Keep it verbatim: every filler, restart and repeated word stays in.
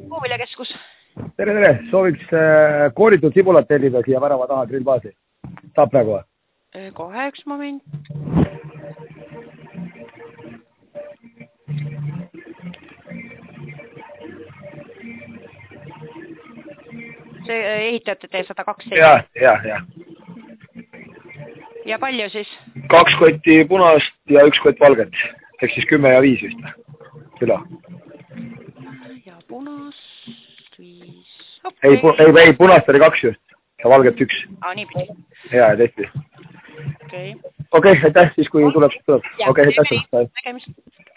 Puuviljakeskus. Tere, tere. Sooviks äh, kooritud sibulat tellida siia värava taha grillbaasi. Saab praegu? Kohe üks moment. See ehitajate tee sada kaks. Ja, ja, ja. Ja palju siis? Kaks kotti punast ja üks kott valget. Eks siis kümme ja viis vist. Kilo. Ja punast, viis. Okay. Ei, pu ei, ei, punast oli kaks just. Ja valget üks. Aa, nii pidi. Ja, tehti. Okei. Okei, aitäh, siis kui tuleb, siis tuleb. Okei, aitäh. Nägemist.